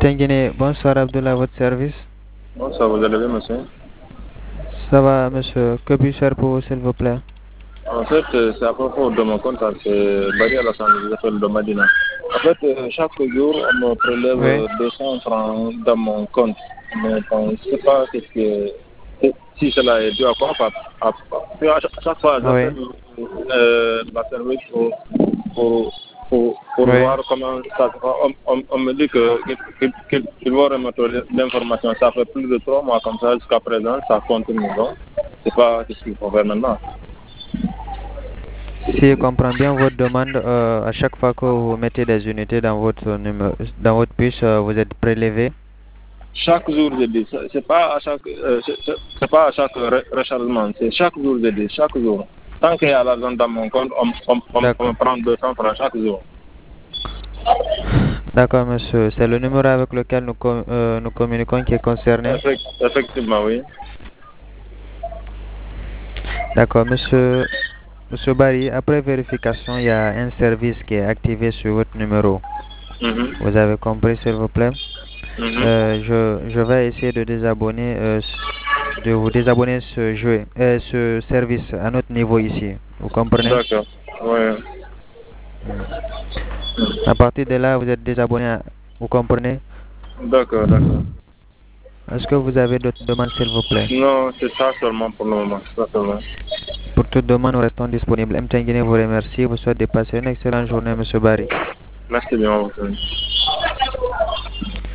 Mtengene, bonsoir Abdullah, à votre service. Bonsoir, vous allez bien, monsieur? Ça va, monsieur? Que puis-je faire pour vous, s'il vous plaît? En fait, c'est à propos de mon compte, c'est Barry Alassane, je l'appelle de Madina. En fait, chaque jour, on me prélève Oui, 200 francs dans mon compte. Mais bon, je ne sais pas si cela est dû à quoi. À chaque fois, oui, j'appelle la service pour, pour oui. voir comment ça se passe. On me dit qu'il vont remettre l'information. Ça fait plus de 3 mois comme ça jusqu'à présent, ça continue. Donc, je ne sais pas ce qu'il faut faire maintenant. Si je comprends bien votre demande, à chaque fois que vous mettez des unités dans votre numéro, dans votre puce, vous êtes prélevé. Chaque jour, je dis, c'est pas à chaque, c'est pas à chaque rechargement, c'est chaque jour, je dis, chaque jour. Tant qu'il y a l'argent dans mon compte, on me D'accord. prend 200 francs chaque jour. D'accord, monsieur. C'est le numéro avec lequel nous communiquons qui est concerné. Effectivement, oui. D'accord, monsieur. Monsieur Barry, après vérification, il y a un service qui est activé sur votre numéro. Mhm, Vous avez compris, s'il vous plaît? mhm. Je vais essayer de désabonner, de vous désabonner ce service à notre niveau ici. Vous comprenez? D'accord. Ouais. Hmm. À partir de là, vous êtes désabonné, vous comprenez? D'accord, d'accord. Est-ce que vous avez d'autres demandes, s'il vous plaît? Non, c'est ça seulement pour le moment. Ça seulement. Pour toute demande, nous restons disponibles. M. Tanguine vous remercie. Vous souhaite de passer une excellente journée, Monsieur Barry. Merci bien, vous.